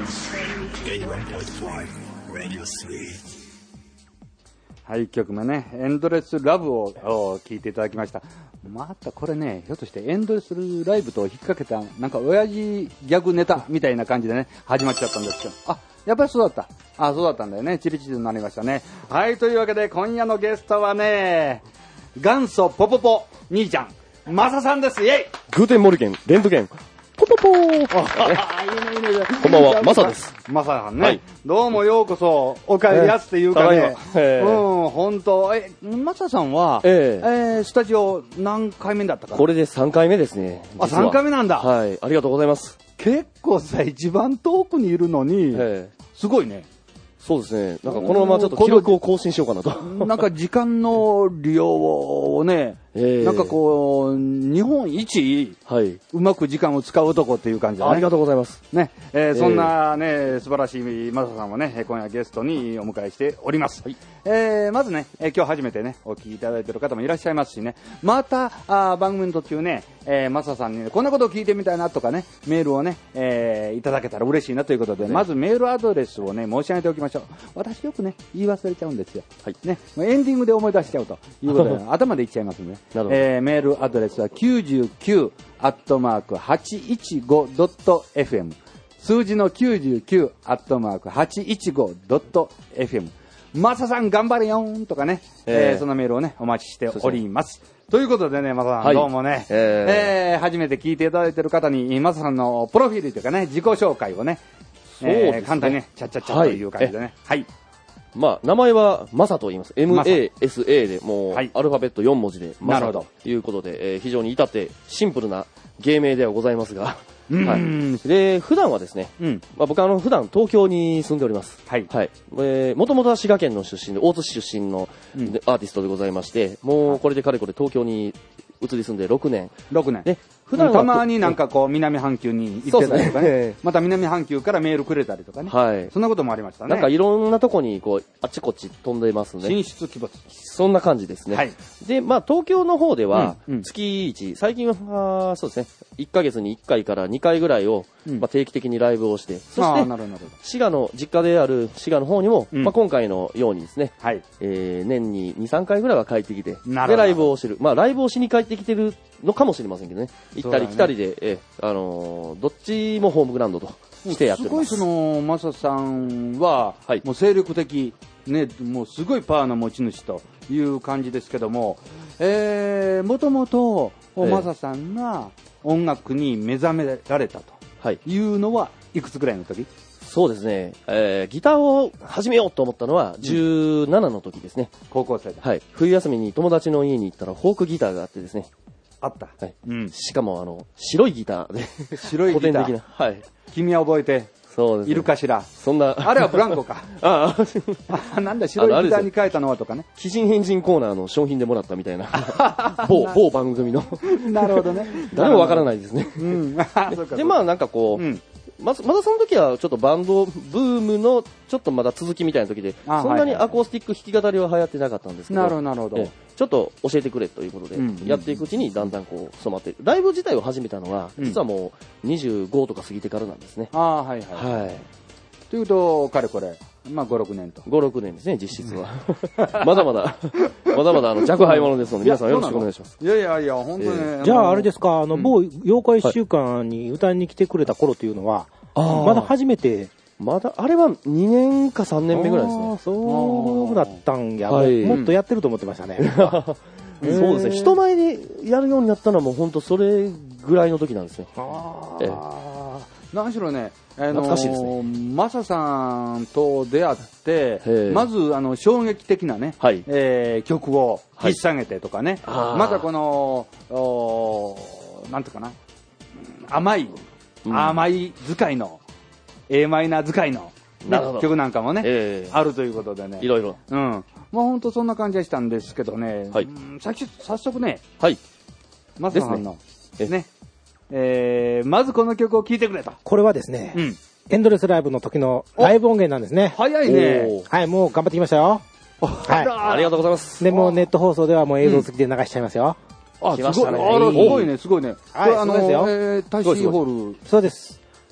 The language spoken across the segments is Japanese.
はい、1曲目ね、エンドレスラブを聴いていただきました。またこれね、ひょっとしてエンドレスライブと引っ掛けた、なんか親父ギャグネタみたいな感じでね、始まっちゃったんですけど、あ、やっぱりそうだった。あ、そうだったんだよね。チリチリになりましたね。はい、というわけで今夜のゲストはね、元祖ポポポ兄ちゃん、マサさんです。イェイ。 グーテンモルゲン、レントゲン、ポポポー。こんばんは、マサです。 マサさんね、はい、どうもようこそお帰りやすっていうかね、本当、マサさんは、スタジオ何回目だったかな。 これで3回目ですね。 あ、3回目なんだ。 はい、ありがとうございます。 結構さ、一番遠くにいるのに、すごいね。 そうですね。なんかこのままちょっと記録を更新しようかなと。 なんか時間の利用をね、なんかこう、日本一、うまく時間を使うとこっていう感じだね。 ありがとうございます。 ね、そんなね、素晴らしいマサさんをね、今夜ゲストにお迎えしております。まずね、今日初めてね、お聞きいただいている方もいらっしゃいますしね、また、番組の途中ね、マサさんに、ね、こんなことを聞いてみたいなとかね、メールをね、いただけたら嬉しいなということで、まずメールアドレスをね、申し上げておきましょう。私よくね、言い忘れちゃうんですよ。ね、エンディングで思い出しちゃうということで、頭で言っちゃいますんで、メールアドレスは 99@815.fm 数字の 99@815.fm マサさん頑張れよーんとかね、そのメールをねお待ちしております。ということでね、マサさん、どうもね、初めて聞いていただいている方にマサさんのプロフィールというかね、自己紹介をね、簡単にね、ちゃっちゃっちゃという感じでね。 まあ、名前はマサと言います。MASA で、もう、アルファベット4文字で、マサということで、非常に至ってシンプルな芸名ではございますが、で、普段はですね、僕は普段東京に住んでおります。もともとは滋賀県の出身で、大津市出身のアーティストでございまして、もうこれでかれこれ東京に移り住んで6年。で、普段はたまになんかこう南半球に行ってたりとかね、また南半球からメールくれたりとかね、そんなこともありましたね。 なんかいろんなとこにこうあっちこっち飛んでますね。 進出鬼没。 そんな感じですね。で、まあ東京の方では月1、最近はそうですね、1ヶ月に1回から2回ぐらいをまあ定期的にライブをして、そして滋賀の実家である滋賀の方にも、まあ今回のようにですね、年に2、3回ぐらいは帰ってきて、でライブをしてる。まあライブをしに帰ってきてるのかもしれませんけどね。行ったり来たりで、どっちもホームグラウンドとしてやってます。 すごいそのマサさんは、もう精力的ね、もうすごいパワーの持ち主という感じですけども、もともとマサさんが音楽に目覚められたというのはいくつぐらいの時？ そうですね、ギターを始めようと思ったのは17の時ですね。 高校生だ。 冬休みに友達の家に行ったらフォークギターがあってですね。 あった。 しかも白いギターで。 白いギター。古典的な。君は覚えているかしら。 そんな。 あれはブランコか。なんだ、白いギターに変えたのはとかね。 奇人変人コーナーの商品でもらったみたいな。某番組の。 なるほどね。 誰もわからないですね。で、まあなんかこう、まだその時はちょっとバンドブームのちょっとまだ続きみたいな時で、そんなにアコースティック弾き語りは流行ってなかったんですけど、 なるほど。 ちょっと教えてくれということで、やっていくうちにだんだんこう染まって、ライブ自体を始めたのは、実はもう25とか過ぎてからなんですね。 というと、かれこれ、まあ5、6年と。 5、6年ですね、実質は。まだまだ若輩者ですので、皆さんよろしくお願いします。 いや、本当に。 じゃああれですか、某妖怪週間に歌いに来てくれた頃というのは、まだ初めて。 まだ、あれは2年か3年目ぐらいですね。 そうだったんや。もっとやってると思ってましたね。 そうですね。人前でやるようになったのはもう本当それぐらいの時なんですよ。 何しろね、 懐かしいですね。 マサさんと出会って、まず衝撃的なね、曲を引っ提げてとかね、またこの、なんていうかな、甘い使いの、A マイナー使いの曲なんかもね、あるということでね。 いろいろ。 もう本当そんな感じでしたんですけどね、早速ね、マサさんの、ね、まずこの曲を聴いてくれと。 これはですね、エンドレスライブの時のライブ音源なんですね。 早いね。 はい、もう頑張ってきましたよ。 ありがとうございます。 で、もうネット放送ではもう映像付きで流しちゃいますよ。 すごいね。これそうですよ。 タイシーホール。 そうです。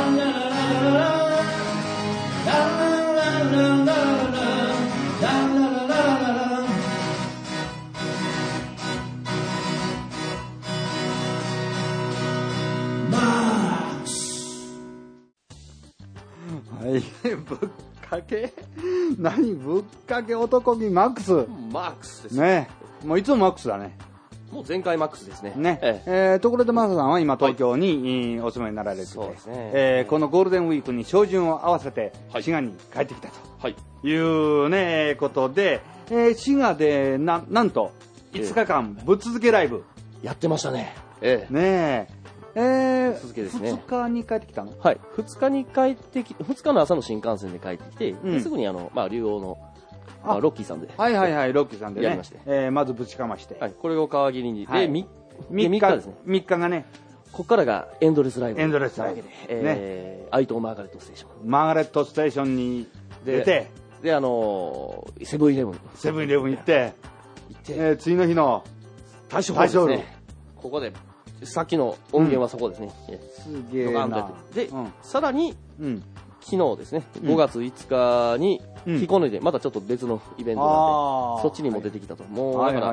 はい、ぶっかけ何ぶっかけ男気マックス。 マックスですね。もういつもマックスだね。 もう前回マックスですね。 ね。ところでマサさんは今東京に、お住まいになられてて、 そうですね。 このゴールデンウィークに照準を合わせて滋賀に帰ってきたというね、ことで、滋賀でなんと5日間ぶっ続けライブ。 やってましたね。 ね続けですね。 2日に帰ってきたの？ はい。2日に帰ってきて、2日の朝の新幹線で帰ってきて、すぐに竜王の、ロッキーさんで。 はいはいはい、ロッキーさんでね。 やりまして。 まずぶちかまして。 はい。これを皮切りに。で、3日ですね。 3日がね。 ここからがエンドレスライブ。 エンドレスライブ。 ね。愛とマーガレットステーション。 マーガレットステーションに出て。 で、セブンイレブン。 セブンイレブン行って。次の日の大正ホールですね。ここで、さっきの音源はそこですね。 すげえな。 で、さらに、昨日ですね、5月5日に、彦根でまたちょっと別のイベントがあって、そっちにも出てきたと。もう、だから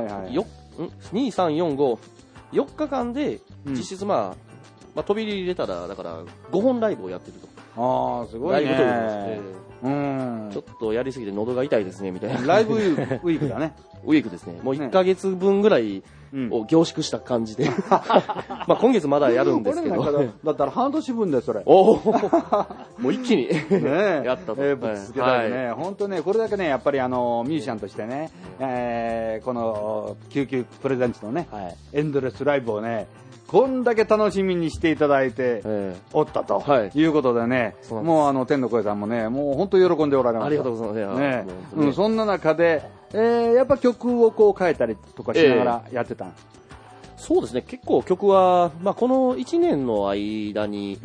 、2、3、4、5、4日間で、実質飛び入れたら、だから、5本ライブをやってると。 すごいね。 ライブということです。 ちょっとやりすぎて喉が痛いですね、みたいな。 ライブウィークだね。 ウィークですね。もう1ヶ月分ぐらいを凝縮した感じで。まあ今月まだやるんですけど。 だったら半年分でそれ。 おおもう一気にやったと。 ぶつけたりね。本当ね、これだけね、やっぱりミュージシャンとしてね、この、救急プレゼンツのね、エンドレスライブをね、こんだけ楽しみにしていただいておったということでね、もう天の声さんもね、もう本当喜んでおられます。 ありがとうございますね。そんな中で、やっぱ曲をこう変えたりとかしながらやってたん、 そうですね、結構曲は、まあ、この1年の間に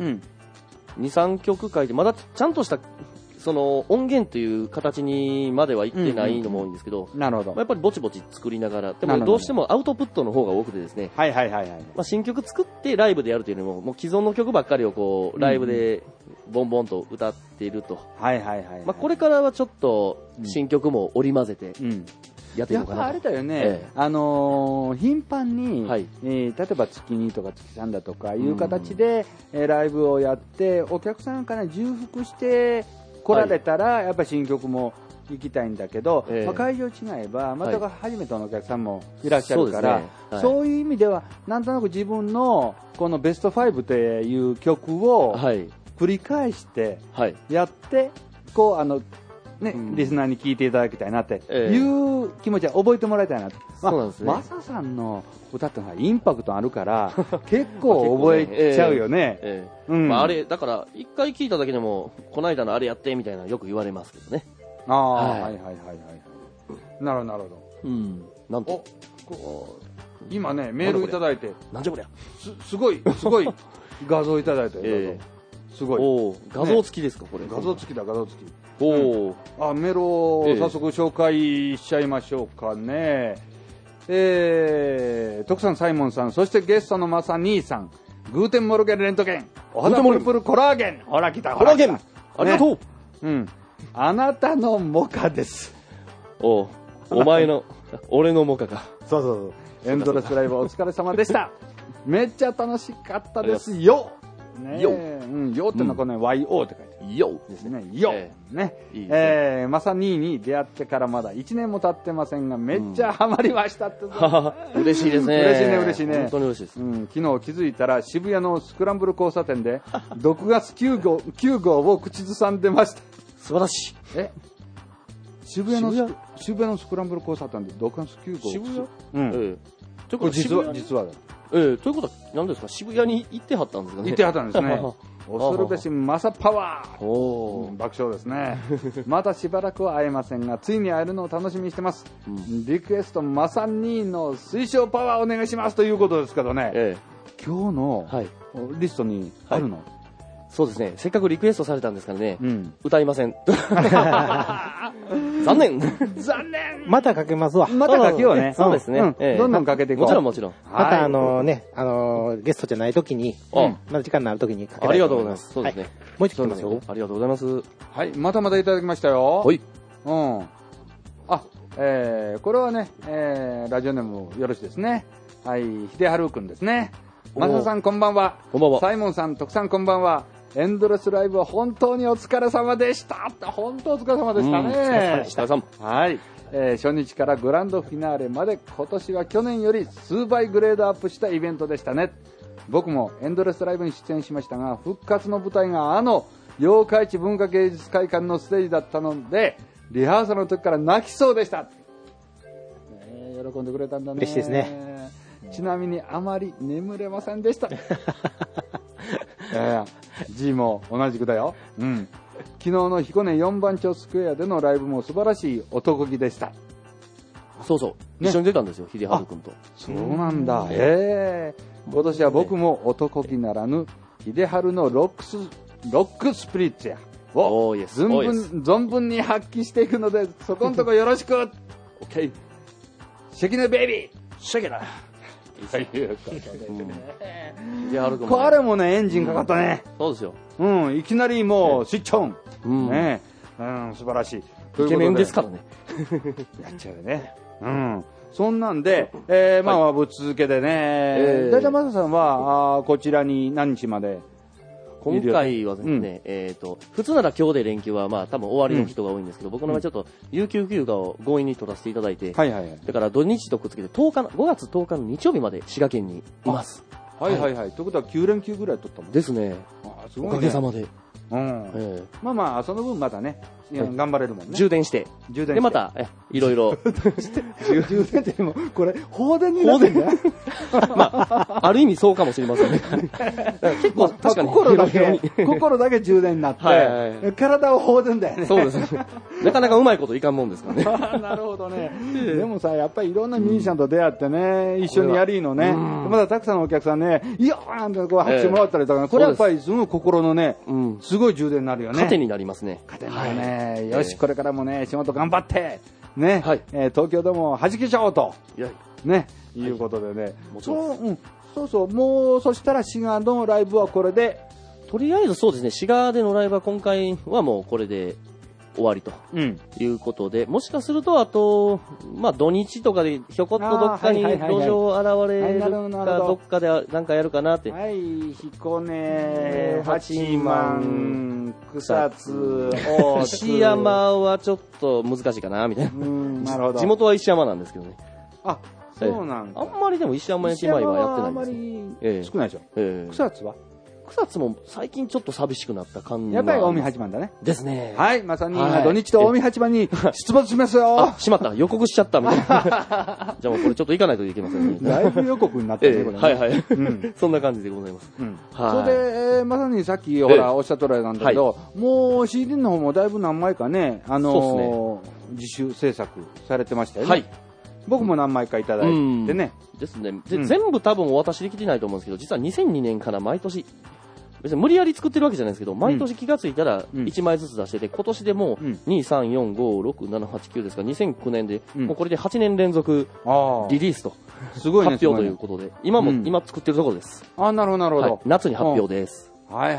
2、3曲書いて、まだちゃんとしたその音源という形にまではいってないのも多いんですけど、 なるほど。 まあ、やっぱりぼちぼち作りながら、でもどうしてもアウトプットの方が多くてですね、まあ、新曲作ってライブでやるというよりも、もう既存の曲ばっかりをこうライブでボンボンと歌っていると、まあ、これからはちょっと新曲も織り交ぜてやっていこうかなと。 やっぱあれだよね、頻繁に、例えば月2とか月3だとかいう形で、ライブをやって、お客さんから重複して来られたら、やっぱり新曲も行きたいんだけど、まあ、会場違えばまた初めてのお客さんもいらっしゃるから、そういう意味ではなんとなく自分のこのベスト5という曲を繰り返してやって、こうリスナーに聴いていただきたいなっていう気持ちは覚えてもらいたいなと。マサさんの歌ってのはインパクトあるから結構覚えちゃうよね。 まあ、あれだから一回聴いただけでもこの間のあれやってみたいなよく言われますけどね。 なるほどなるほど。 なんと今ねメールいただいて、 なんじゃこりゃ、 すごい画像いただいて、すごい画像付きですか、これ。 画像付きだ、画像付き。メールを早速紹介しちゃいましょうかね。徳さん、サイモンさん、そしてゲストのマサ兄さん、グーテンモルゲンレントゲン、お肌プルプルコラーゲン、ほら来た、 コラーゲン、ありがとう。 あなたのモカです。 お前の俺のモカか。 そうエンドレスライブお疲れ様でした。めっちゃ楽しかったですよ。よってのはこの YO って書いてある。 よですね。よね。まさに出会ってからまだ1年も経ってませんが、めっちゃハマりましたって。 嬉しいですね。 嬉しいね。 本当に嬉しいです。 昨日気づいたら渋谷のスクランブル交差点で6月9号を口ずさんでました。 素晴らしい。 渋谷のスクランブル交差点で6月9号。 渋谷？ ということ実はということは何ですか、渋谷に行ってはったんですかね。 行ってはったんですね。恐るべしマサパワー。爆笑ですね。まだしばらくは会えませんが、ついに会えるのを楽しみにしてます。リクエストマサ兄の推奨パワーお願いしますということですけどね。今日のリストにあるの？ そうですね。せっかくリクエストされたんですからね。歌いません。残念。 またかけますわ。 またかけようね。 そうですね。 どんどんかけていこう。 もちろん。 またゲストじゃないときに、また時間になるときにかけたいと思います。 ありがとうございます。そうですね。 もう一度来ますよ。 ありがとうございます。 はい、またいただきましたよ。 はい。 これはね、ラジオネームよろしいですね。はい、秀春くんですね。マサさんこんばんは。 こんばんは。 サイモンさん、徳さんこんばんは。エンドレスライブは本当にお疲れ様でした。本当お疲れ様でしたね。 お疲れ様。 はい。初日からグランドフィナーレまで今年は去年より数倍グレードアップしたイベントでしたね。僕もエンドレスライブに出演しましたが、復活の舞台が八日市文化芸術会館のステージだったので、リハーサルの時から泣きそうでした。喜んでくれたんだね。 嬉しいですね。 ちなみにあまり眠れませんでした。G も同じくだよ。昨日の彦根4番町スクエアでのライブも素晴らしい男気でした。 そうそう、一緒に出たんですよ、秀春君と。 そうなんだ。今年は僕も男気ならぬ秀春のロックスピリッツやを存分に発揮していくので、そこんとこよろしく。オッケー。シェキネベイビー。 シェキネ。 これもね、エンジンかかったね。 そうですよ。 いきなりもうスイッチオン。素晴らしい。 イケメンですからね。 やっちゃうね。そんなんで、ぶっ続けでね。だいたいマサさんはこちらに何日まで？ 今回はですね、普通なら今日で連休はまあ多分終わりの人が多いんですけど、僕の場合ちょっと有給休暇を強引に取らせていただいて、だから土日とくっつけて5月10日の日曜日まで滋賀県にいます。 ということは9連休ぐらい取ったもんですね。おかげさまで。 まあまあ、その分またね、頑張れるもんね。 充電して。で、また、いろいろ。 充電っても、これ、放電になってんだよ。 まあ、ある意味そうかもしれませんね。結構、確かに。 心だけ充電になって、体は放電だよね。 そうですね。なかなかうまいこといかんもんですからね。 なるほどね。でもさ、やっぱりいろんなミュージシャンと出会ってね、一緒にやりのね、まだたくさんのお客さんね、いやーんとこう拍手もらったりとか、これやっぱりすごい心のね、すごい充電になるよね。 糧になりますね。 糧になるね。よし、これからもね、仕事頑張って、ね、東京でも弾きちゃおうと、ね、いうことでね。そうそう、もう、そしたら滋賀のライブはこれで。 とりあえずそうですね、滋賀でのライブは今回はもうこれで終わりということで、もしかすると、あと、まあ土日とかでひょこっとどっかに路上現れるか、どっかでなんかやるかなって。 彦根、八幡、草津、 石山はちょっと難しいかな、みたいな。なるほど。地元は石山なんですけどね。 あ、そうなんだ。 あんまりでも石山駅前はやってないんですよ。あんまり少ないでしょ。草津は草津も最近ちょっと寂しくなった感じ。 やっぱり近江八幡だね。 ですね。 はい、まさに土日と近江八幡に出没しますよ。 しまった。予告しちゃったみたいな。じゃあもうこれちょっと行かないといけませんね。 ライブ予告になってるね、これ。そんな感じでございます。 それで、まさにさっきほらおっしゃった通りなんだけど、もう CD の方もだいぶ何枚かね、自主制作されてましたよね。はい。僕も何枚かいただいてね。 ですね。全部多分お渡しできてないと思うんですけど、実は2002年から毎年、別に無理やり作ってるわけじゃないですけど、毎年気がついたら1枚ずつ出してて、今年でもう2、3、4、5、6、7、8、9ですから、2009年で、もうこれで8年連続リリースと、 すごい発表ということで、今作ってるところです。 なるほど、なるほど。 夏に発表です。 はい。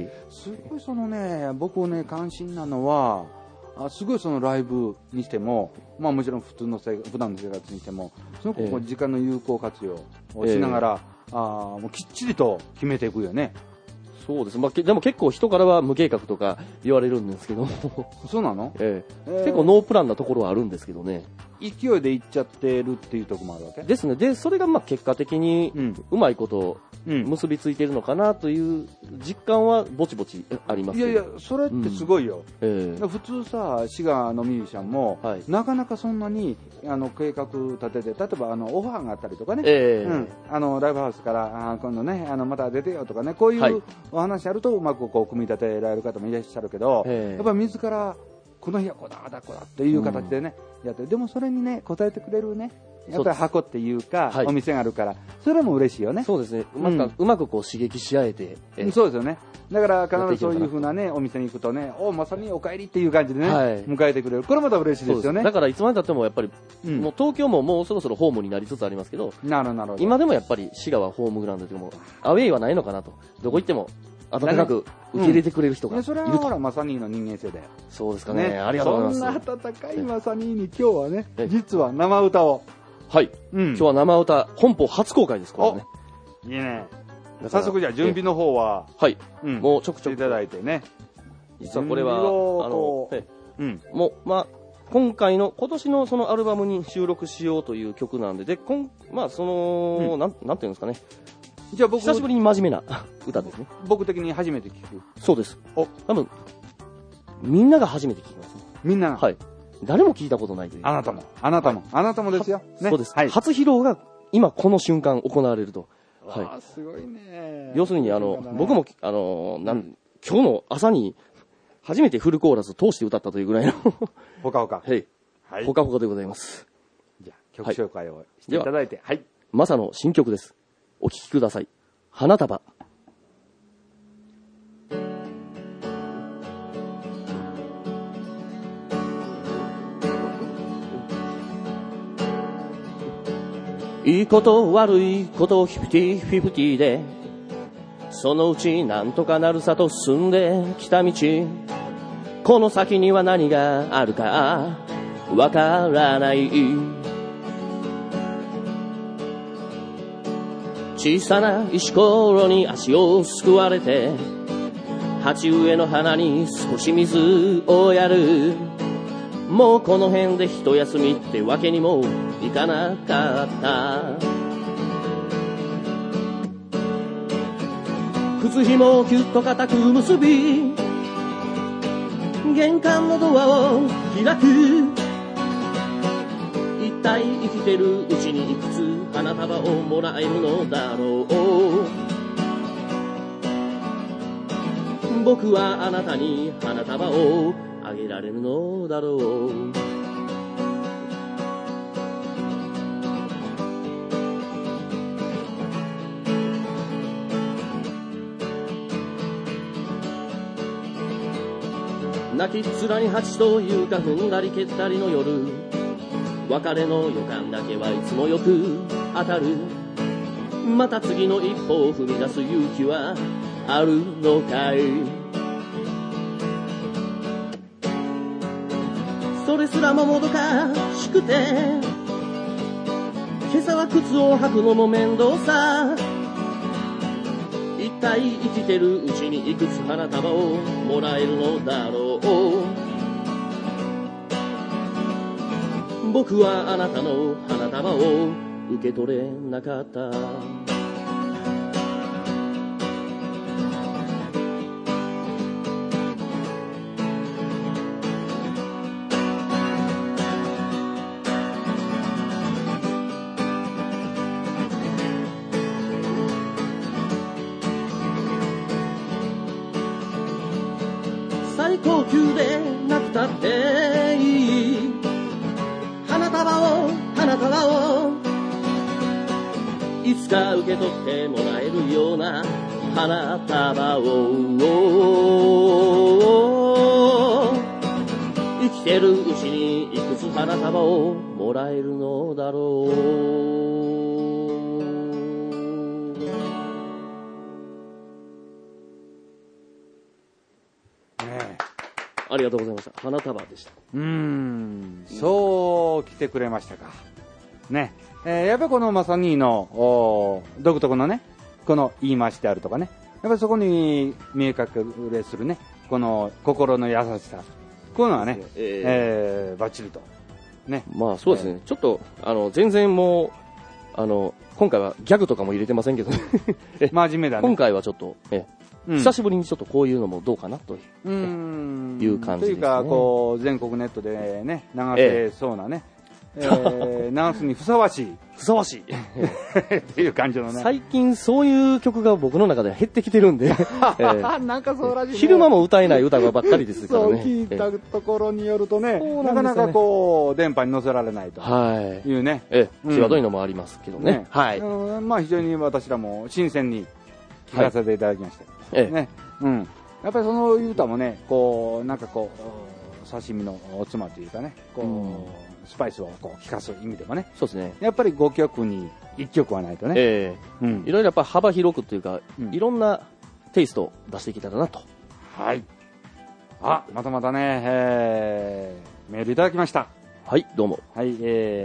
すごいそのね、僕ね、関心なのは、すごいそのライブにしても、まあもちろん普段の生活にしても、すごくこう時間の有効活用をしながら、もうきっちりと決めていくよね。 そうです。まあ、でも結構人からは無計画とか言われるんですけども。 そうなの？ 結構ノープランなところはあるんですけどね。 勢いでいっちゃってるっていうところもあるわけですね。で、それがまあ結果的にうまいこと結びついているのかなという実感はぼちぼちありますけど。 いやいや、それってすごいよ。普通さ、滋賀のミュージシャンも、なかなかそんなに計画立てて、例えばオファーがあったりとかね、ライブハウスから今度ね、また出てよとかね、こういうお話あるとうまくこう組み立てられる方もいらっしゃるけど、やっぱり自らこの日はこだっていう形でね、やって、でもそれにね、応えてくれるね、やっぱり箱っていうか、お店があるから、それも嬉しいよね。 そうですね。うまくこう刺激し合えて。 そうですよね。だから必ずそういう風なね、お店に行くとね、まさにお帰りっていう感じでね、迎えてくれる。これまた嬉しいですよね。 だからいつまで経ってもやっぱり、もう東京ももうそろそろホームになりつつありますけど、 なるほど。 今でもやっぱり滋賀はホームグラウンドでも、アウェイはないのかなと。どこ行っても、温かく受け入れてくれる人がいると。 それはほら、マサニーの人間性だよ。 そうですかね。ありがとうございます。 そんな温かいマサニーに今日はね、実は生歌を。 はい。今日は生歌、本邦初公開です、これね。 いいね。早速じゃあ準備の方は、 もうちょくちょくいただいてね。 実はこれは、もう、まあ、今年のそのアルバムに収録しようという曲なんで、まあ、なんていうんですかね。じゃあ久しぶりに真面目な歌ですね。 僕的に初めて聞く。 そうです。多分、みんなが初めて聞きます。 みんなが。 はい。誰も聞いたことないという。 あなたもですよ。 そうです。初披露が今この瞬間行われると。 すごいね。 要するに僕も今日の朝に初めてフルコーラス通して歌ったというぐらいのほかほか。 はい。ほかほかでございます。 じゃあ曲紹介をしていただいて、はい。 マサの新曲です。お聴きください。花束。いいこと悪いこと50-50で、そのうちなんとかなるさと進んできた道、この先には何があるかわからない。小さな石ころに足をすくわれて、 鉢植えの花に少し水をやる。もうこの辺で一休みってわけにもいかなかった。靴紐をキュッと固く結び、玄関のドアを開く。一体生きてるうちにいくつ花束をもらえるのだろう。僕はあなたに花束をあげられるのだろう。泣きっ面に蜂というか踏んだり蹴ったりの夜、別れの予感だけはいつもよく当たる。また次の一歩を踏み出す勇気はあるのかい。それすらももどかしくて、今朝は靴を履くのも面倒さ。一体生きてるうちにいくつ花束をもらえるのだろう。僕はあなたの花束を受け取れなかった。最高級でなくたっていい花束をいつか受け取ってもらえるような花束を、生きてるうちにいくつ花束をもらえるのだろう。ありがとうございました。花束でした。 そう来てくれましたか。ね。やっぱりこのマサニーの独特のね、この言い回しであるとかね、やっぱりそこに見え隠れするね、この心の優しさ。こういうのはね、バッチリと。ね。 まあそうですね。ちょっと、全然もう、今回はギャグとかも入れてませんけどね。 真面目だね。 今回はちょっと、久しぶりにちょっとこういうのもどうかなという感じですね。 というか、こう、全国ネットでね、流せそうなね、ナンスにふさわしい。っていう感じのね。 最近そういう曲が僕の中では減ってきてるんで、 なんかそうらしいね。 昼間も歌えない歌ばっかりですからね。 そう聞いたところによるとね、なかなかこう、電波に乗せられないというね。 際どいのもありますけどね。はい。 まあ非常に私らも新鮮に聞かせていただきました。ね。やっぱりその歌もね、こう、なんかこう、刺身のおつまというかね、こう、スパイスをこう効かす意味でもね。 そうですね。 やっぱり5曲に1曲はないとね。 いろいろやっぱ幅広くというか、いろんなテイストを出していけたらなと。 はい。またまたね、メールいただきました。 はい、どうも。 はい、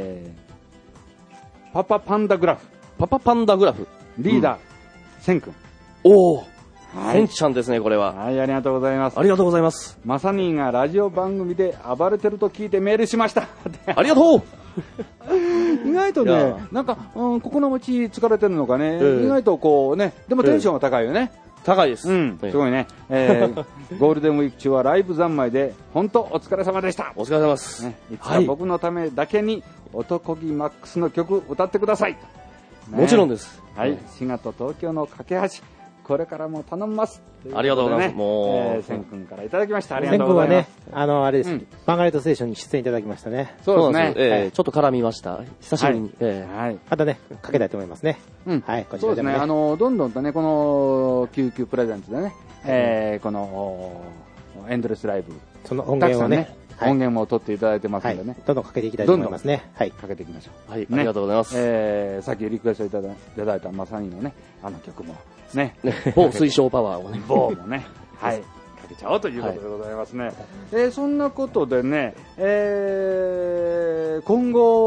パパパンダグラフ。リーダー、セン君。 センちゃんですね、これは。 はい、ありがとうございます。 ありがとうございます。 マサニーがラジオ番組で暴れてると聞いてメールしました。 ありがとう意外とね、なんか、心持ち疲れてるのかね、意外とこうね、でもテンションが高いよね。 高いです。 すごいね。ゴールデンウィーク中はライブ三昧で、本当お疲れ様でした。 お疲れ様です。 いつか僕のためだけに、男気マックスの曲歌ってください。 もちろんです。 はい、滋賀と東京の架け橋。これからも頼みます。 ありがとうございます。 もう、セン君からいただきました。ありがとうございます。 セン君はね、あれです。マーガレットステーションに出演いただきましたね。 そうですね。ちょっと絡みました。久しぶりに。 またね、かけたいと思いますね。はい、こちらでもね。 どんどんとね、この、救急プレゼンツでね、この、エンドレスライブ。 その音源をね、 音源も取っていただいてますのでね。 どんどんかけていきたいと思いますね。 はい。かけていきましょう。 はい、ありがとうございます。 さっきリクエストいただいたまさにのね、曲も、ね。 某推奨パワーをね。 某もね。はい。かけちゃおうということでございますね。そんなことでね、今後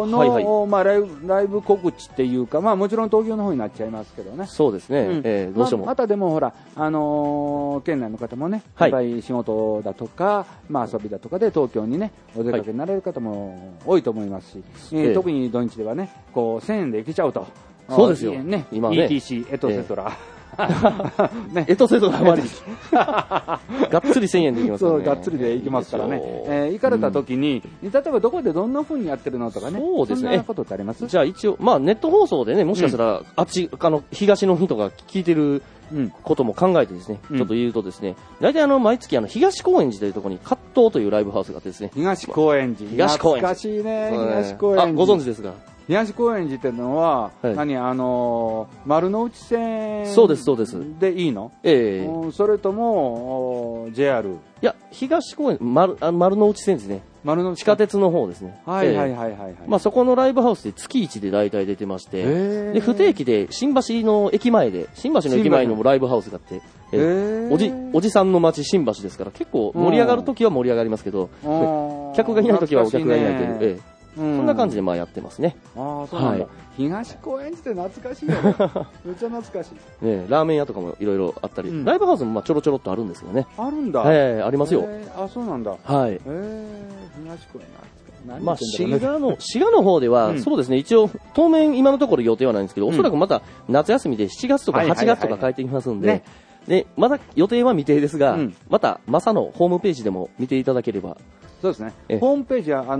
の、 はいはい、 まあ、ライブ告知っていうか、まあ、もちろん東京の方になっちゃいますけどね。 そうですね。どうしても。 またでもほら、県内の方もね、やっぱり仕事だとか、まあ、遊びだとかで東京にね、お出かけになれる方も多いと思いますし、特に土日ではね、こう、1000円で行けちゃうと。 そうですよ。 ね、 今ね。 ETC、エトセトラ。 ね、エトセトラまでがっつり1000円で行きますからね。 そう、がっつりで行きますからね。行かれた時に、例えばどこでどんな風にやってるのとかね。 そうですね。 そんなことってあります？ じゃあ一応、まあネット放送でね、もしかしたら、東の人が聞いてることも考えてですね、ちょっと言うとですね、大体毎月東高円寺というところに葛藤というライブハウスがあってですね。 東高円寺。 東高円寺。 懐かしいね、東高円寺。 ご存知ですか？ 東高円寺っていうのは、丸の内線そうです、そうです。 でいいの？それとも、JR？ いや、東高円寺、丸の内線ですね。地下鉄の方ですね。 はいはいはいはい。 まあそこのライブハウスで月1で大体出てまして、で、不定期で新橋の駅前のライブハウスがあって、おじさんの街新橋ですから、結構盛り上がるときは盛り上がりますけど、客がいないときはお客がいないという。そんな感じでまあやってますね。 ああ、そうなんだ。東高円寺って懐かしいよね。めっちゃ懐かしい。 ね、ラーメン屋とかもいろいろあったり、ライブハウスもまあちょろちょろっとあるんですよね。 あるんだ。 ありますよ。 あ、そうなんだ。 はい。 東高円寺。 まあ滋賀の方では、そうですね、一応当面今のところ予定はないんですけど、おそらくまた夏休みで7月とか8月とか帰ってきますんで、で、まだ予定は未定ですが、またマサのホームページでも見ていただければ。 そうですね。ホームページは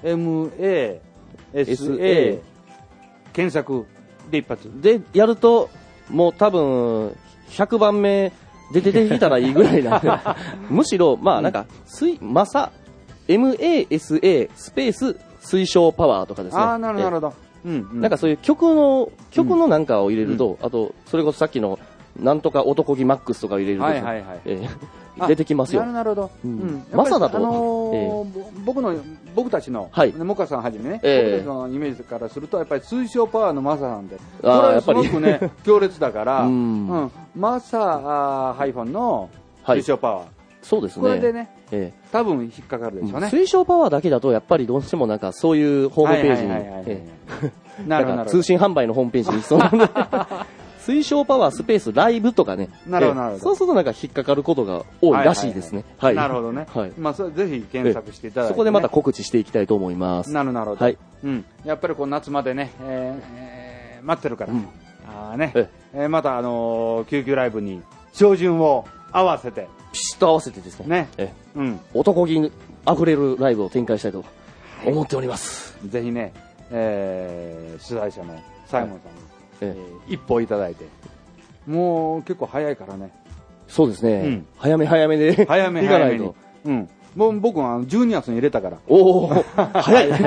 MASA 検索で一発でやると、もう多分100番目で出てきたらいいぐらいなんで、むしろまあなんかマサ MASA スペース推奨パワーとかですね。 ああ、なるほど。 なんかそういう曲のなんかを入れると、あとそれこそさっきのなんとか男気マックスとか入れると、出てきますよ。 なるほど。 マサだと、 僕たちの、モカさんはじめね、僕たちのイメージからすると、やっぱり推奨パワーのマサなんで、これはすごくね、強烈だから、マサハイフォンの推奨パワー。 そうですね。 これでね、多分引っかかるでしょうね。 推奨パワーだけだと、やっぱりどうしてもなんかそういうホームページに、 なるほど。 通信販売のホームページにそうなんで、推奨パワースペースライブとかね。 なるほど。 そうするとなんか引っかかることが多いらしいですね。はい。 なるほどね。はい。まあ、それぜひ検索していただいて。 そこでまた告知していきたいと思います。 なるほど。はい。やっぱりこう夏までね、待ってるから。また救急ライブに照準を合わせて。 ピシッと合わせてですね。男気溢れるライブを展開したいと思っております。 ぜひね、主催者のサイモンさんに。一歩いただいて、もう結構早いからね。 そうですね。早めで早めに。もう僕は12月に入れたから。 おお、早い。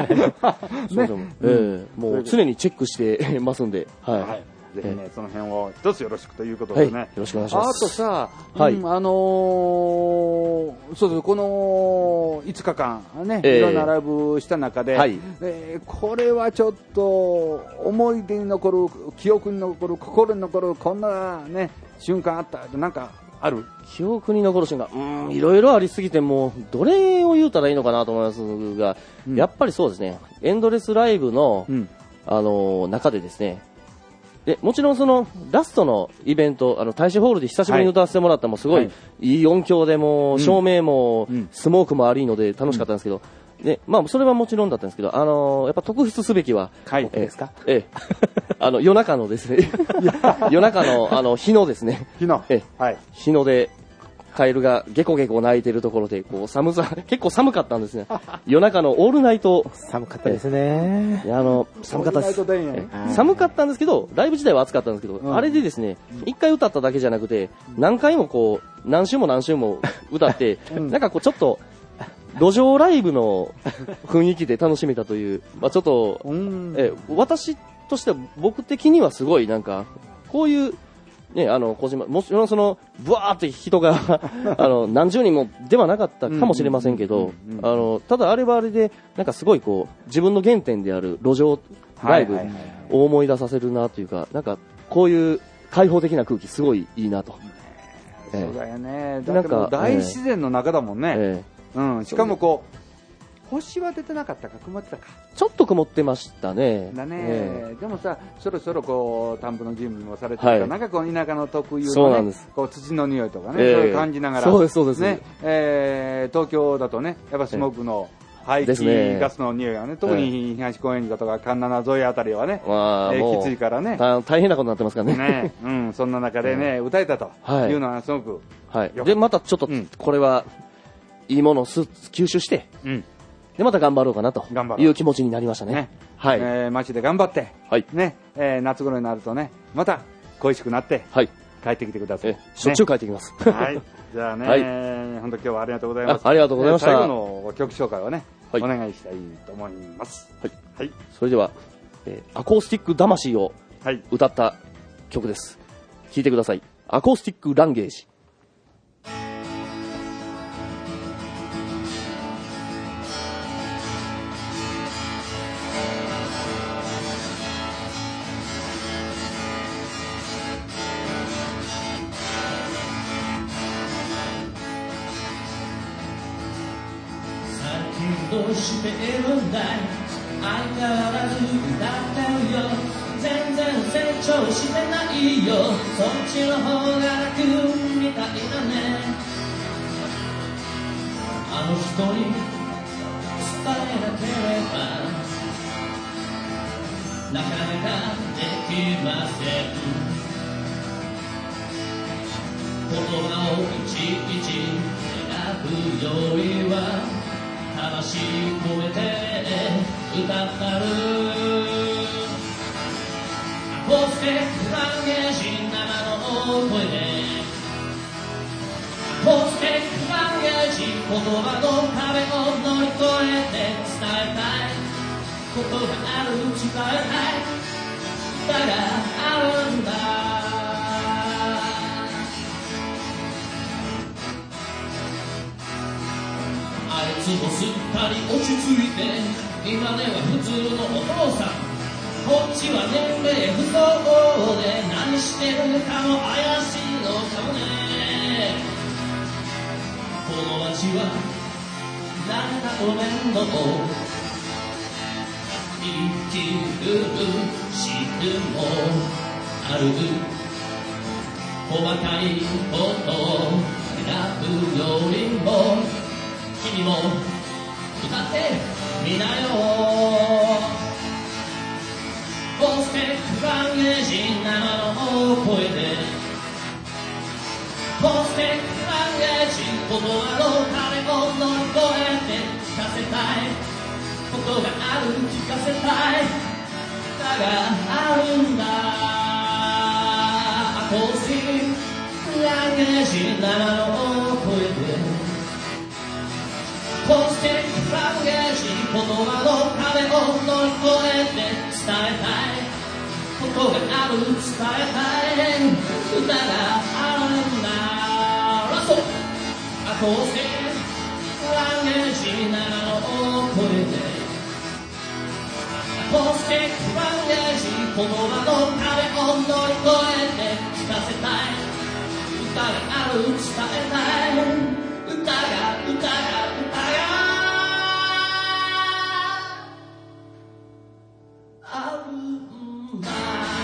もう常にチェックしてますんで。はい。 ぜひね、その辺を一つよろしくということでね。 よろしくお願いします。 あとさ、そうこの5日間ね、いろんなライブした中で、これはちょっと思い出に残る、記憶に残る、心に残る、こんなね、瞬間あったってなんかある？ 記憶に残る瞬間、いろいろありすぎて、もうどれを言うたらいいのかなと思いますが、やっぱりそうですね、エンドレスライブの、中でですね、でもちろんそのラストのイベント、大使ホールで久しぶりに歌わせてもらったもすごいいい音響でも照明もスモークもありので楽しかったんですけど、でまあそれはもちろんだったんですけど、やっぱ特筆すべきはですか？ 夜中のですね夜中の日のですね日のでカエルがゲコゲコ鳴いてるところでこう結構寒かったんですね。夜中のオールナイト寒かったですね。 寒かったです。寒かったんですけど、ライブ自体は暑かったんですけど、あれでですね、一回歌っただけじゃなくて、何回もこう何週も歌って、なんかこうちょっと路上ライブの雰囲気で楽しめたという、まあちょっと私としては僕的にはすごいなんかこういうね、小島、もちろんブワーって人が、何十人もではなかったかもしれませんけど、ただあれはあれで、なんかすごいこう、自分の原点である路上ライブを思い出させるなというか、なんかこういう開放的な空気すごいいいなと。 そうだよね。だってもう大自然の中だもんね。しかもこう、 星は出てなかったか、曇ってたか。 ちょっと曇ってましたね。 だね、でもさ、そろそろこう田んぼの準備もされてるから、なんかこう田舎の特有のね、こう土の匂いとかね、そういう感じながら、 そうですそうです。 ね、東京だとね、やっぱスモークの排気ガスの匂いがね、特に東高円寺とか環七沿いあたりはね、きついからね、 大変なことになってますからね。 うん、そんな中でね、歌えたというのはすごく、 でまたちょっとこれはいいものを吸収して。でまた頑張ろうかなという気持ちになりましたね。 はい。街で頑張って、ね、夏頃になるとね、また恋しくなって、帰ってきてください。 しょっちゅう帰ってきます。 はい。じゃあね、本当今日はありがとうございます。 ありがとうございました。 最後の曲紹介をね、お願いしたいと思います。 はい。それでは、アコースティック魂を歌った曲です。聴いてください。アコースティックランゲージ。 どうしてるんだい相変わらず歌ってるよ全然成長してないよそっちの方が楽みたいだねあの人に伝えなければなかなかできません言葉をいちいち選ぶよりは魂込めて歌ったるアコースティックランゲージ生の声でアコースティックランゲージ言葉の壁を乗り越えて伝えたいことがある伝えたい歌があるんだあいつもすっかり落ち着いて今では普通のお父さんこっちは年齢不相で何してるかも怪しいのかもねこの街は誰かと面倒生きるシーンもある細かいことを選ぶよりも君も歌ってみなよコースティックランゲージ生の声でコースティックランゲージ言葉の壁を乗り越えて聞かせたいことがある聞かせたい歌があるんだアコースティックランゲージ生の声でコースティックランゲージ言葉の壁を乗り越えて伝えたいことがある伝えたい歌があるんだラストアコースティックランゲージ生の声でアコースティックランゲージ言葉の壁を乗り越えて聞かせたい歌がある伝えたい歌があるんだ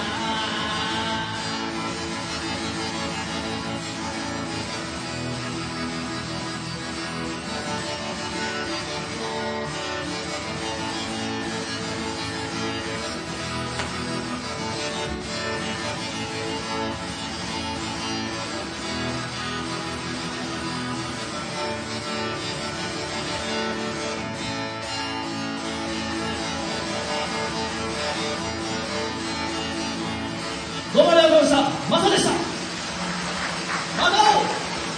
どうもありがとうございました。マサでした。また会おう。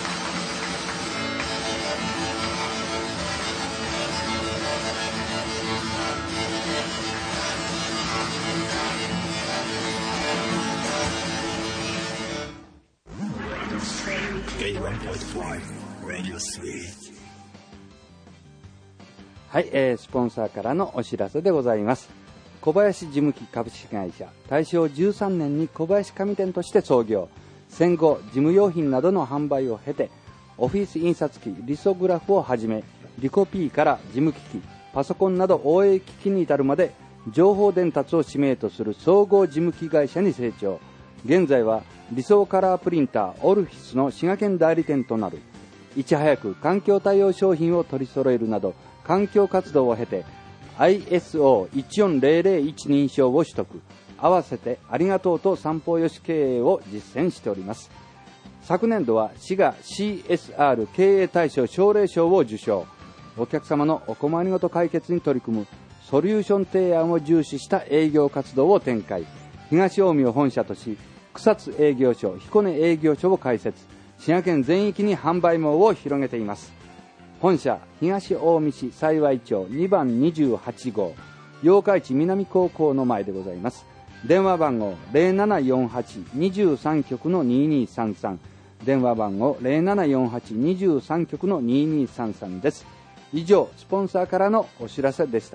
はい、スポンサーからのお知らせでございます。小林事務機株式会社、大正13年に小林紙店として創業。戦後、事務用品などの販売を経て、オフィス印刷機、リソグラフをはじめ、リコピーから事務機器、 パソコンなど応用機器に至るまで情報伝達を使命とする総合事務機会社に成長。現在は理想カラープリンターオルフィスの滋賀県代理店となる。いち早く環境対応商品を取り揃えるなど環境活動を経て ISO14001 認証を取得。合わせてありがとうと三方よし経営を実践しております。昨年度は滋賀 CSR 経営大賞奨励賞を受賞。お客様のお困りごと解決に取り組むソリューション提案を重視した営業活動を展開。東近江を本社とし、草津営業所、彦根営業所を開設。滋賀県全域に販売網を広げています。本社東近江市幸町2番28号八日市南高校の前でございます。電話番号 0748-23 局の2233、電話番号 0748-23 局の2233です。以上、スポンサーからのお知らせでした。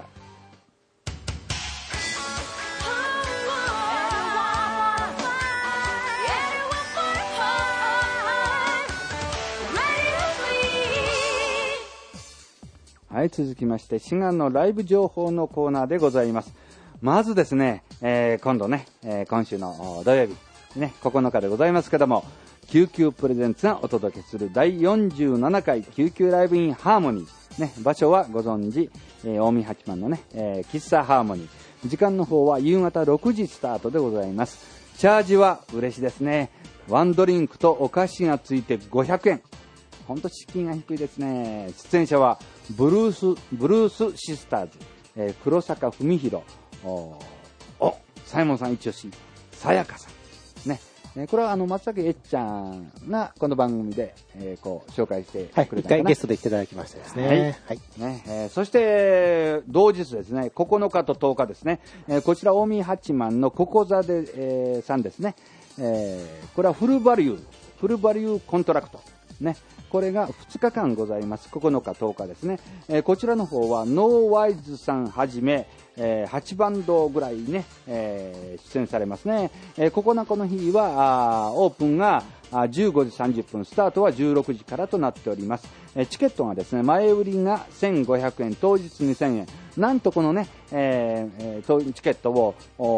はい、続きまして滋賀のライブ情報のコーナーでございます。まずですね、今度ね、今週の土曜日、ね、9日でございますけども、救急プレゼンツがお届けする第47回救急ライブインハーモニー、ね、場所はご存知、近江八幡のね、喫茶ハーモニー。時間の方は夕方6時スタートでございます。チャージは嬉しいですね。ワンドリンクとお菓子がついて500円。ほんと敷居が低いですね。出演者はブルースシスターズ、黒坂文弘、サイモンさん一押し、さやかさん。ね。これは松崎えっちゃんがこの番組で、こう紹介してくれたかな。 はい、一回ゲストで来ていただきましたですね。はい。はいねそして同日ですね、9日と10日ですね、こちら近江八幡のここ座で、さんですね、これはフルバリューコントラクト。ね。これが2日間ございます。9日、10日ですね。こちらの方はノーワイズさんはじめ、8バンドぐらいね、出演されますね。9日の日はオープンが15時30分、スタートは16時からとなっております。チケットがですね、前売りが1500円、当日2000円。なんとこのね、チケットを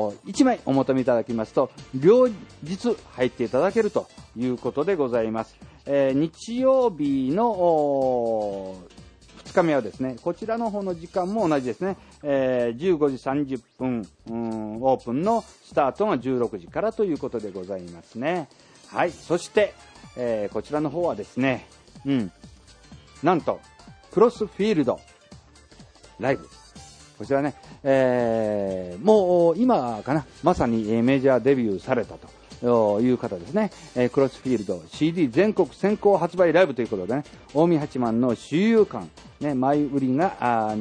1枚お求めいただきますと、両日入っていただけるということでございます。日曜日の2日目はですね、こちらの方の時間も同じですね、15時30分、オープンのスタートが16時からということでございますね。はい、そして、こちらの方はですね、なんとクロスフィールドライブ、こちらね、もう今かな、まさにメジャーデビューされたという方ですね。クロスフィールド CD 全国先行発売ライブということでね、近江八幡の周遊館、ね、前売りが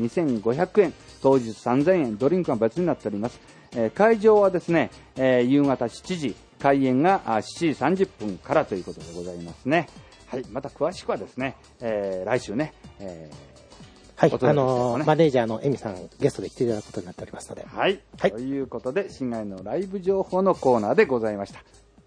2500円、当日3000円、ドリンクは別になっております。会場はですね、夕方7時、開演が7時30分からということでございますね。はい、また詳しくはですね、来週ね、 はい、マネージャーのエミさんゲストで来ていただくことになっておりますので、 はい、はい、ということで滋賀のライブ情報のコーナーでございました。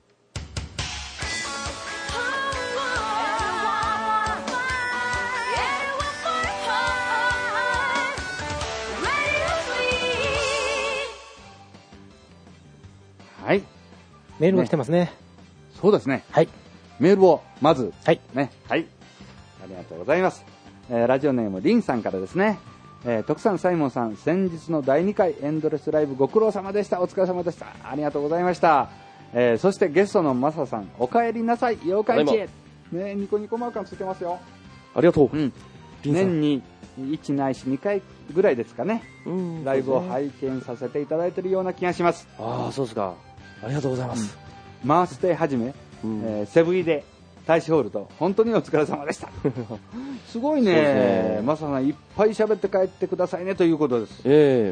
はい、 メールが来てますね。 そうですね。 はい、 メールをまず、 はいね、はい、ありがとうございます。ラジオネームリンさんからですね、徳さん、サイモンさん、先日の第2回エンドレスライブご苦労様でした。お疲れ様でした。ありがとうございました。そしてゲストのマサさん、お帰りなさい、妖怪地へ。ね、ニコニコマークがついてますよ。 ありがとう。 年に1ないし2回ぐらいですかね、ライブを拝見させていただいているような気がします。 ああ、そうですか。ありがとうございます。 マーステはじめ、セブイで大使ホールと本当にお疲れ様でした。すごいね、マサさんいっぱい喋って帰ってくださいねということです。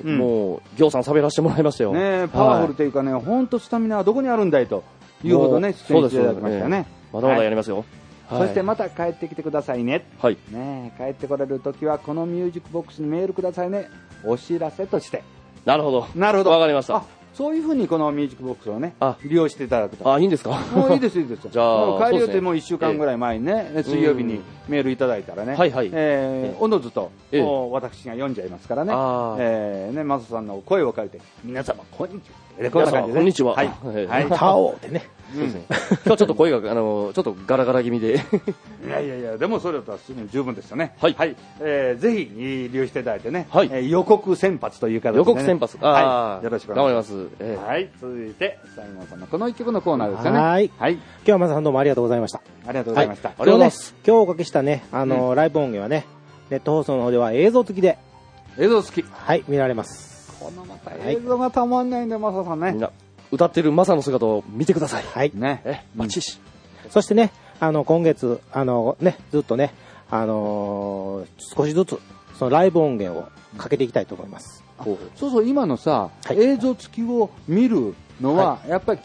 もうぎょうさん喋らせてもらいましたよ。 ね、パワフルというかね、本当スタミナはどこにあるんだいというほどね、出演していただきましたね。 まだまだやりますよ。 そしてまた帰ってきてくださいね。 はい。 ね、帰ってこられるときはこのミュージックボックスにメールくださいね。お知らせとして。 なるほど。 なるほど。 わかりました。 そういうふうにこのミュージックボックスをね、利用していただくと。 いいんですか。 もういいです、いいです。 じゃあ、 帰りよってもう1週間ぐらい前にね、水曜日にメールいただいたらね、 はいはい。 おのずと、私が読んじゃいますからね、ね、マサさんの声を借りて、皆様、こんにちは。 こんな感じで。こんにちは。 はい。タオってね。 そうですね。今日ちょっと声が、ちょっとガラガラ気味で。 いやいやいや、でもそれだと十分ですよね。 はい。 ぜひ、利用していただいてね、 予告先発という形で、 予告先発。 はい。よろしくお願いします。 頑張ります。 はい。続いて、西郷さんのこの一曲のコーナーですよね。 はい。今日はマサさんどうもありがとうございました。 ありがとうございました。 ありがとうございます。 今日おかけしたね、ライブ音源はね、ネット放送の方では映像付きで。 映像付き。 はい、見られます。 このまた映像がたまんないんで、マサさんね。 みんな、歌ってるマサの姿を見てください。 はい。 ね。 バチシ。 そしてね、今月、ずっとね、少しずつ、そのライブ音源をかけていきたいと思います。 そうそう、今のさ、映像付きを見るのは、やっぱり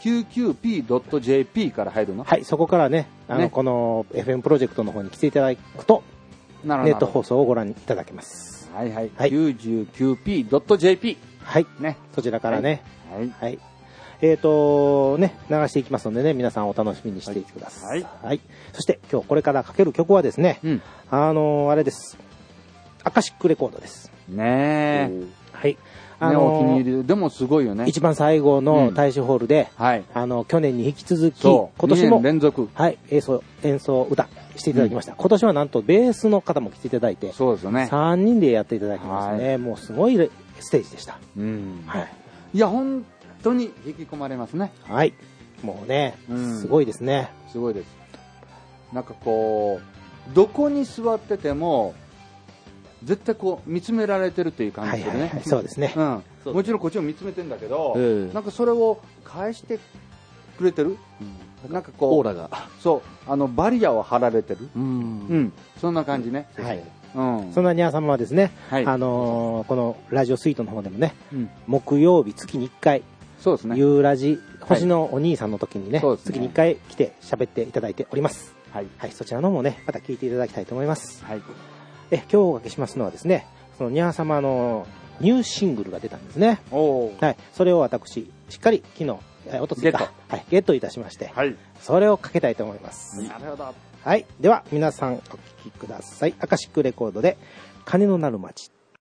QQP.jp から入るの？ はい、そこからね、この FM プロジェクトの方に来ていただくと、ネット放送をご覧いただけます。 はいはい。99p.jp。 はい。ね。そちらからね。はい。流していきますのでね、皆さんお楽しみにしていてください。はい。そして今日これからかける曲はですね、あれです。アカシックレコードです。 ねえ。 はい。 お気に入りでもすごいよね。 一番最後の大衆ホールで、去年に引き続き、今年も、 連続。 はい、演奏歌していただきました。今年はなんとベースの方も来ていただいて、 そうですよね。 3人でやっていただきましたね。もうすごいステージでした。 はい。いや、本当に引き込まれますね。 はい。もうね、すごいですね。 すごいです。なんかこう、どこに座ってても、絶対こう見つめられてるという感じでね。 そうですね。 もちろんこっちも見つめてるんだけど、なんかそれを返してくれてる。なんかこうオーラが、 そうバリアを張られてる。そんな感じね。 はい。そんなニャー様はですね、このラジオスイートの方でもね、木曜日月に1回、 そうですね。 ユーラジ星のお兄さんの時にね、月に1回来て喋っていただいております。はい。そちらのもね、また聞いていただきたいと思います。はい。今日おかけしますのはですね、そのニャー様のニューシングルが出たんですね。はい。それを私、しっかり昨日、おとついか、ゲットいたしまして、それをかけたいと思います。 なるほど。 はい。では、皆さんお聴きください。アカシックレコードで、鐘の鳴る街。